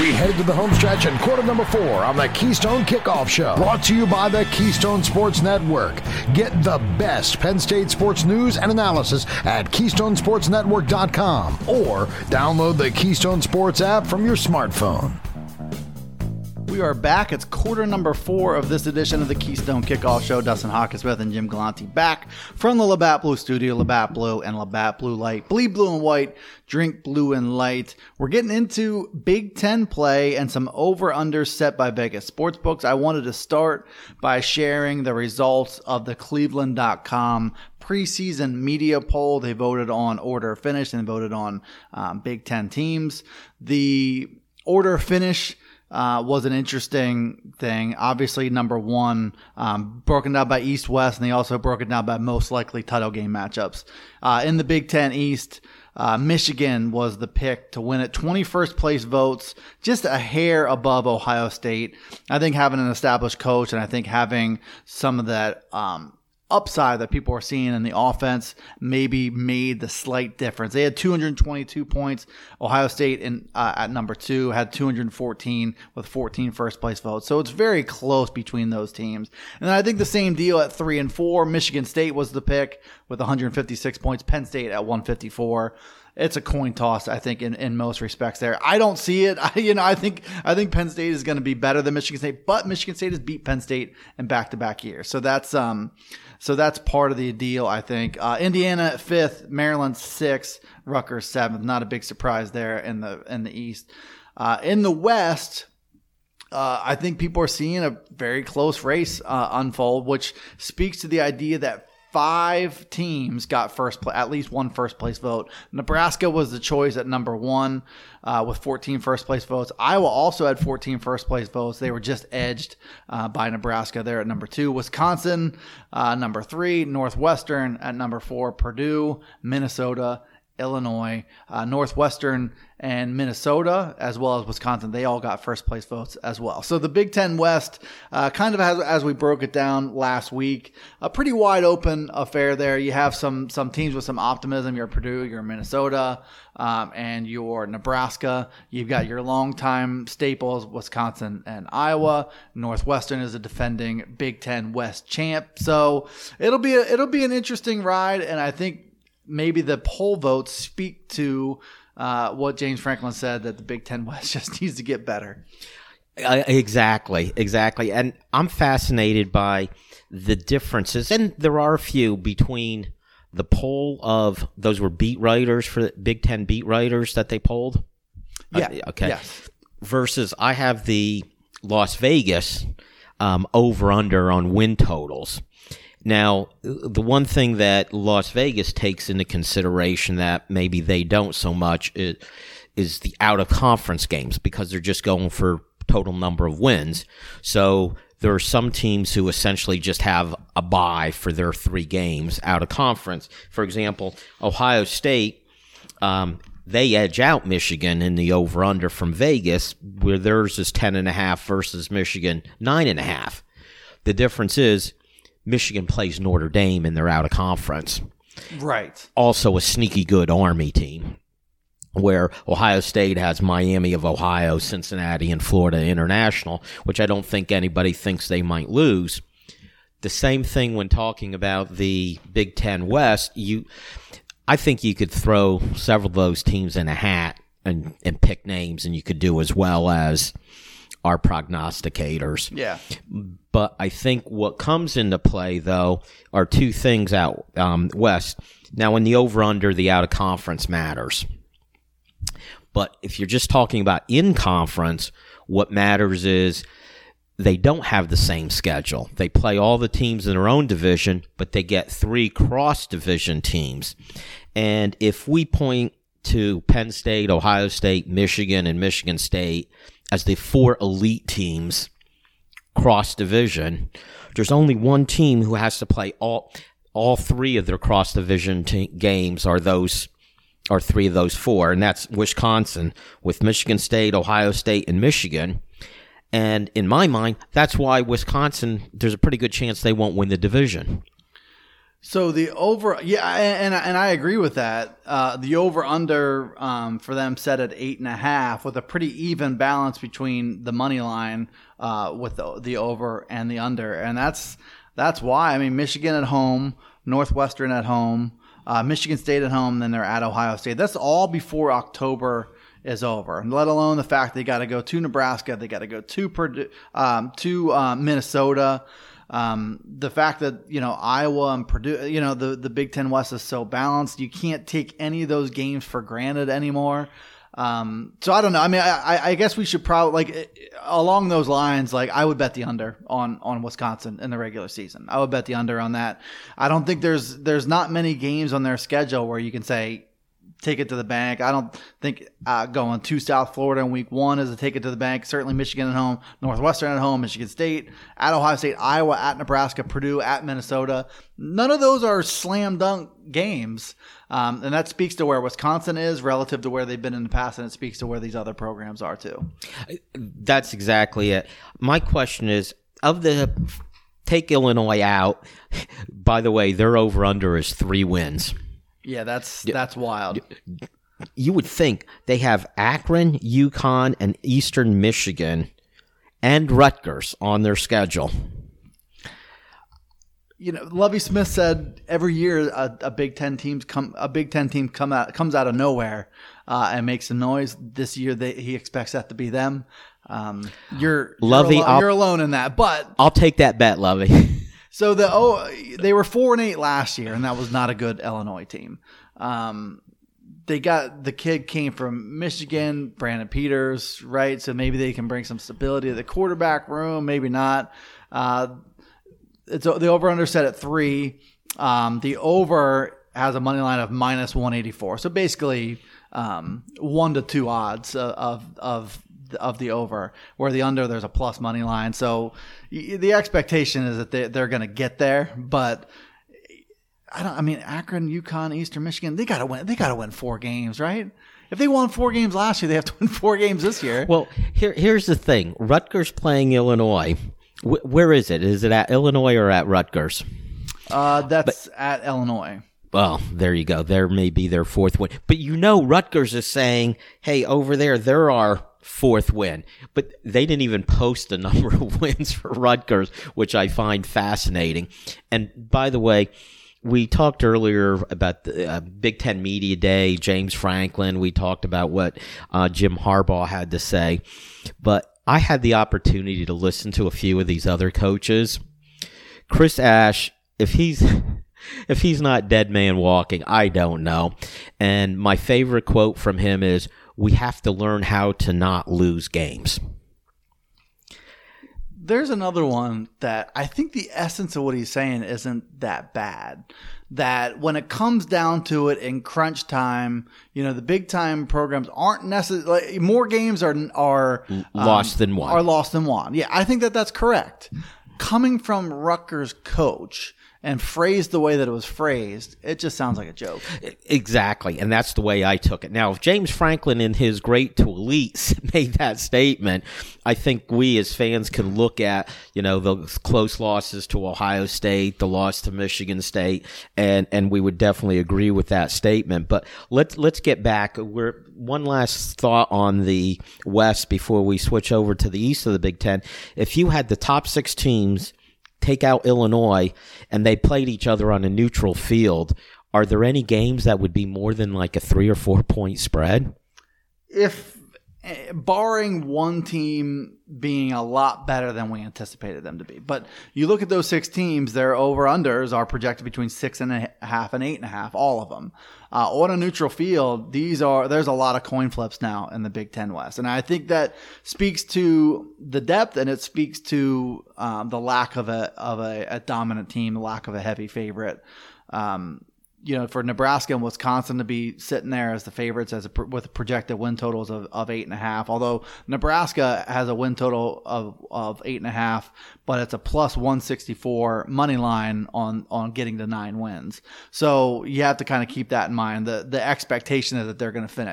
We head to the home stretch in quarter number 4 on the Keystone Kickoff Show. Brought to you by the Keystone Sports Network. Get the best Penn State sports news and analysis at KeystoneSportsNetwork.com or download the Keystone Sports app from your smartphone. We are back. It's quarter number 4 of this edition of the Keystone Kickoff Show. Dustin Hawkinsmith and Jim Galante back from the Labatt Blue Studio. Labatt Blue and Labatt Blue Light. Bleed blue and white. Drink blue and light. We're getting into Big Ten play and some over-under set by Vegas Sportsbooks. I wanted to start by sharing the results of the Cleveland.com preseason media poll. They voted on order of finish and voted on Big Ten teams. The order of finish was an interesting thing. Obviously, number 1, broken down by East-West, and they also broke it down by most likely title game matchups. In the Big Ten East, Michigan was the pick to win it. 21st place votes, just a hair above Ohio State. I think having an established coach and I think having some of that upside that people are seeing in the offense maybe made the slight difference. They had 222 points. Ohio State at number 2 had 214 with 14 first place votes. So it's very close between those teams. And then I think the same deal at 3 and 4. Michigan State was the pick with 156 points. Penn State at 154. It's a coin toss, I think, in most respects there. I don't see it. I think Penn State is going to be better than Michigan State, but Michigan State has beat Penn State in back-to-back years. So that's part of the deal, I think. Indiana at 5th, Maryland 6th, Rutgers 7th. Not a big surprise there in the East. In the West, I think people are seeing a very close race unfold, which speaks to the idea that 5 teams got at least one first place vote. Nebraska was the choice at number 1 with 14 first place votes. Iowa also had 14 first place votes. They were just edged by Nebraska there at number 2. Wisconsin, number 3. Northwestern at number 4. Purdue, Minnesota, Illinois, Northwestern, and Minnesota, as well as Wisconsin, they all got first place votes as well. So the Big Ten West, kind of as we broke it down last week, a pretty wide open affair there. You have some teams with some optimism. You're Purdue, you're Minnesota, and you're Nebraska. You've got your longtime staples, Wisconsin and Iowa. Northwestern is a defending Big Ten West champ. So it'll be an interesting ride, and I think maybe the poll votes speak to what James Franklin said, that the Big Ten West just needs to get better. Exactly. And I'm fascinated by the differences, and there are a few, between the poll of those were beat writers for the Big Ten beat writers that they polled. Yeah. Okay. Yes. Versus I have the Las Vegas over-under on win totals. Now, the one thing that Las Vegas takes into consideration that maybe they don't so much is the out-of-conference games, because they're just going for total number of wins. So there are some teams who essentially just have a bye for their 3 games out of conference. For example, Ohio State, they edge out Michigan in the over-under from Vegas, where theirs is 10.5 versus Michigan 9.5. The difference is Michigan plays Notre Dame and they're out of conference. Right. Also a sneaky good Army team, where Ohio State has Miami of Ohio, Cincinnati, and Florida International, which I don't think anybody thinks they might lose. The same thing when talking about the Big Ten West. I think you could throw several of those teams in a hat and pick names, and you could do as well as our prognosticators. Yeah. But I think what comes into play, though, are 2 things out west. Now, in the over-under, the out-of-conference matters. But if you're just talking about in-conference, what matters is they don't have the same schedule. They play all the teams in their own division, but they get 3 cross-division teams. And if we point to Penn State, Ohio State, Michigan, and Michigan State as the 4 elite teams cross-division, there's only one team who has to play all 3 of their cross-division games are 3 of those 4, and that's Wisconsin with Michigan State, Ohio State, and Michigan. And in my mind, that's why Wisconsin, there's a pretty good chance they won't win the division. So the over, yeah, and I agree with that. The over under for them set at 8.5 with a pretty even balance between the money line with the over and the under, and that's why. I mean, Michigan at home, Northwestern at home, Michigan State at home, then they're at Ohio State. That's all before October is over, and let alone the fact they got to go to Nebraska, they got to go to Purdue, to Minnesota. The fact that, Iowa and Purdue, the Big Ten West is so balanced, you can't take any of those games for granted anymore. So I don't know. I mean, I guess we should probably, along those lines, I would bet the under on Wisconsin in the regular season. I would bet the under on that. I don't think there's not many games on their schedule where you can say, take it to the bank. I don't think going to South Florida in week 1 is a take it to the bank. Certainly Michigan at home, Northwestern at home, Michigan State, at Ohio State, Iowa, at Nebraska, Purdue, at Minnesota. None of those are slam dunk games. And that speaks to where Wisconsin is relative to where they've been in the past, and it speaks to where these other programs are too. That's exactly it. My question is, take Illinois out, by the way, their over-under is 3 wins. Yeah, that's wild. You would think they have Akron, UConn, and Eastern Michigan and Rutgers on their schedule. Lovie Smith said every year a Big Ten team comes out of nowhere and makes a noise. This year he expects that to be them. You're alone in that, but I'll take that bet, Lovie. So they were 4-8 last year, and that was not a good Illinois team. They got the kid came from Michigan, Brandon Peters, right? So maybe they can bring some stability to the quarterback room. Maybe not. The over/under set at 3. The over has a money line of minus 184. So basically 1 to 2 odds of the over, where the under there's a plus money line. So the expectation is that they're going to get there, but Akron, UConn, Eastern Michigan, they got to win 4 games, right? If they won 4 games last year, they have to win 4 games this year. Well, here's the thing. Rutgers playing Illinois. Where is it? Is it at Illinois or at Rutgers? That's at Illinois. Well, there you go. There may be their 4th win. But Rutgers is saying, hey, over there are 4th win, but they didn't even post a number of wins for Rutgers, which I find fascinating. And by the way, we talked earlier about the Big Ten Media Day, James Franklin. We talked about what Jim Harbaugh had to say, but I had the opportunity to listen to a few of these other coaches. Chris Ash, if he's not dead man walking, I don't know. And my favorite quote from him is, "We have to learn how to not lose games." There's another one that I think the essence of what he's saying isn't that bad. That when it comes down to it in crunch time, the big time programs aren't necessarily more games are lost than won. Are lost than won. Yeah, I think that's correct. Coming from Rutgers coach and phrased the way that it was phrased, it just sounds like a joke. Exactly, and that's the way I took it. Now, if James Franklin in his Great to Elites made that statement, I think we as fans can look at, the close losses to Ohio State, the loss to Michigan State, and we would definitely agree with that statement. But let's get back. One last thought on the West before we switch over to the East of the Big Ten. If you had the top 6 teams, take out Illinois, and they played each other on a neutral field, are there any games that would be more than like a 3 or 4 point spread? If barring one team being a lot better than we anticipated them to be. But you look at those 6 teams, their over-unders are projected between 6.5 and 8.5, all of them. On a neutral field, there's a lot of coin flips now in the Big Ten West. And I think that speaks to the depth, and it speaks to the lack of a dominant team, the lack of a heavy favorite. For Nebraska and Wisconsin to be sitting there as the favorites with projected win totals of 8.5, although Nebraska has a win total of 8.5, but it's a plus 164 money line on getting to 9 wins. So you have to kind of keep that in mind. The expectation is that they're going to finish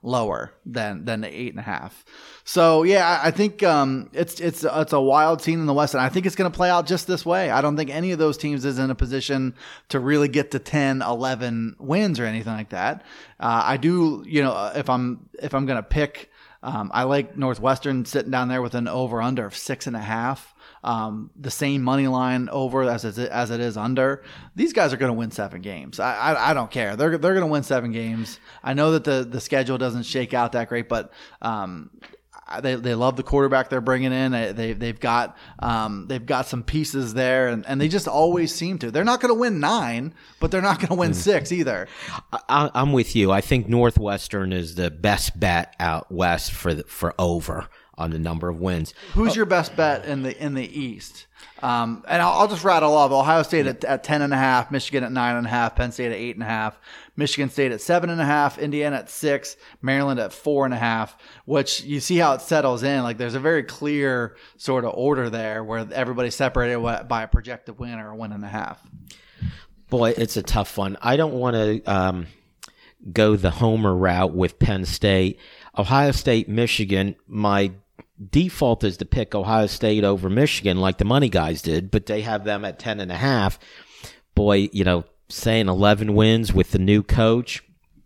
lower than the 8.5. So yeah, I think it's a wild scene in the West, and I think it's going to play out just this way. I don't think any of those teams is in a position to really get to 10, 11 wins or anything like that. I do, if I'm going to pick, I like Northwestern sitting down there with an over/under of 6.5. The same money line over as it is under. These guys are going to win 7 games. I don't care. They're going to win 7 games. I know that the schedule doesn't shake out that great, but they love the quarterback they're bringing in. They've got some pieces there, and they just always seem to. They're not going to win 9, but they're not going to win 6 either. I'm with you. I think Northwestern is the best bet out west for over on the number of wins. Who's your best bet in the East? And I'll just rattle off: Ohio State at 10.5, Michigan at 9.5, Penn State at 8.5, Michigan State at 7.5, Indiana at 6, Maryland at 4.5. Which you see how it settles in. Like there's a very clear sort of order there where everybody's separated by a projected win or a 1.5. Boy, it's a tough one. I don't want to go the homer route with Penn State, Ohio State, Michigan. My default is to pick Ohio State over Michigan like the money guys did, but they have them at 10.5. Boy, saying 11 wins with the new coach.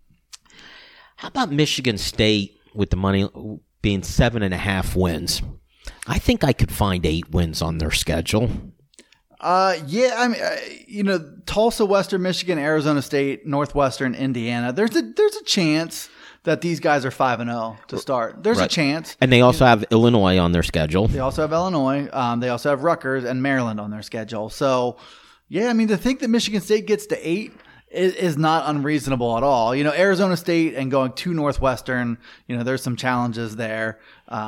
How about Michigan State with the money being 7.5 wins? I think I could find 8 wins on their schedule. Yeah, I mean, Tulsa, Western Michigan, Arizona State, Northwestern, Indiana. There's a chance that these guys are 5-0 to start. There's a chance. And they also have Illinois on their schedule. They also have Illinois. They also have Rutgers and Maryland on their schedule. So, yeah, I mean, to think that Michigan State gets to 8 is not unreasonable at all. Arizona State and going to Northwestern, there's some challenges there.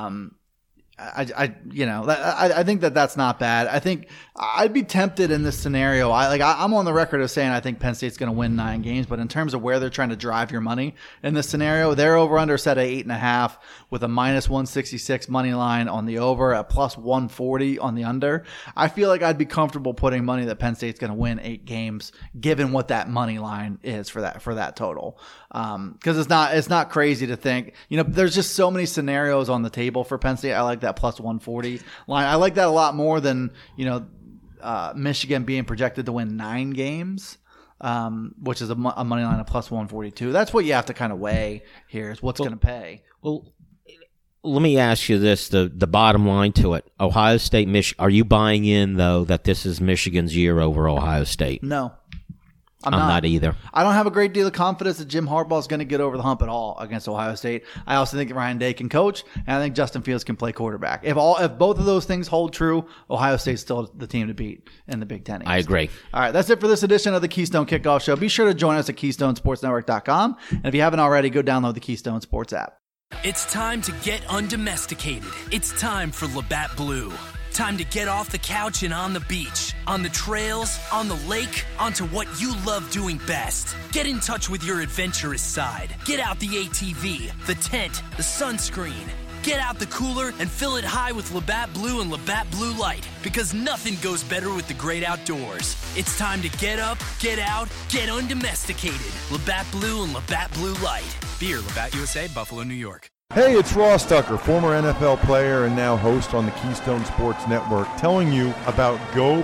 I think that's not bad. I think I'd be tempted in this scenario. I'm on the record of saying I think Penn State's going to win 9 games, but in terms of where they're trying to drive your money in this scenario, they're over/under set at 8.5 with a -166 money line on the over, at +140 on the under. I feel like I'd be comfortable putting money that Penn State's going to win 8 games, given what that money line is for that total. Because it's not crazy to think. There's just so many scenarios on the table for Penn State. I like that +140 line. I like that a lot more than Michigan being projected to win 9 games, which is a money line of +142. That's what you have to kind of weigh here is what's going to pay. Well, let me ask you this: the bottom line to it, Ohio State, Michigan. Are you buying in though that this is Michigan's year over Ohio State? No. I'm not either. I don't have a great deal of confidence that Jim Harbaugh is going to get over the hump at all against Ohio State. I also think Ryan Day can coach, and I think Justin Fields can play quarterback. If both of those things hold true, Ohio State's still the team to beat in the Big Ten East. I agree. All right, that's it for this edition of the Keystone Kickoff Show. Be sure to join us at KeystoneSportsNetwork.com, and if you haven't already, go download the Keystone Sports app. It's time to get undomesticated. It's time for Labatt Blue. Time to get off the couch and on the beach, on the trails, on the lake, onto what you love doing best. Get in touch with your adventurous side. Get out the ATV, the tent, the sunscreen. Get out the cooler and fill it high with Labatt Blue and Labatt Blue Light, because nothing goes better with the great outdoors. It's time to get up, get out, get undomesticated. Labatt Blue and Labatt Blue Light. Beer, Labatt USA, Buffalo, New York. Hey, it's Ross Tucker, former NFL player and now host on the Keystone Sports Network, telling you about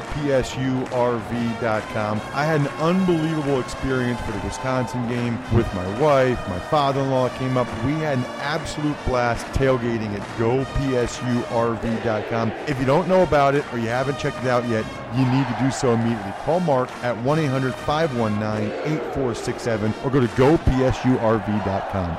GoPSURV.com. I had an unbelievable experience for the Wisconsin game with my wife. My father-in-law came up. We had an absolute blast tailgating at GoPSURV.com. If you don't know about it or you haven't checked it out yet, you need to do so immediately. Call Mark at 1-800-519-8467 or go to GoPSURV.com.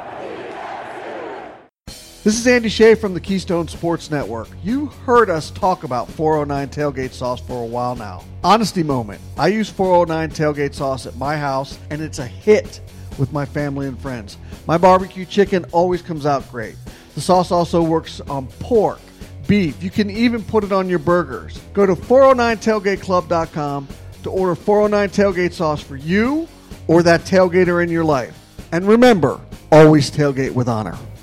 This is Andy Shea from the Keystone Sports Network. You heard us talk about 409 tailgate sauce for a while now. Honesty moment. I use 409 tailgate sauce at my house, and it's a hit with my family and friends. My barbecue chicken always comes out great. The sauce also works on pork, beef. You can even put it on your burgers. Go to 409tailgateclub.com to order 409 tailgate sauce for you or that tailgater in your life. And remember, always tailgate with honor.